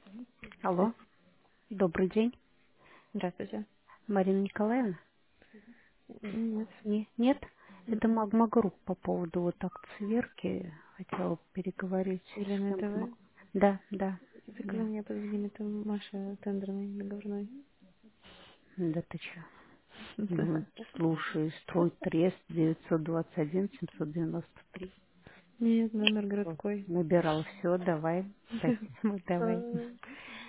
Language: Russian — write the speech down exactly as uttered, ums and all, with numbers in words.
Алло, добрый день. Здравствуйте. Марина Николаевна? Нет. Не, нет? Это М-м. Магма Групп по поводу вот акции Верки. Хотела переговорить с Елена, кем это вы? смогу. Да, да, Так вы я. мне позвонили, это Маша тендерный, договорной. Да ты чё? Да. Ну, слушай, строй трест девятьсот двадцать один семьсот девяносто три. Нет, номер Вот, городской. набирал все, давай. Спасибо, давай.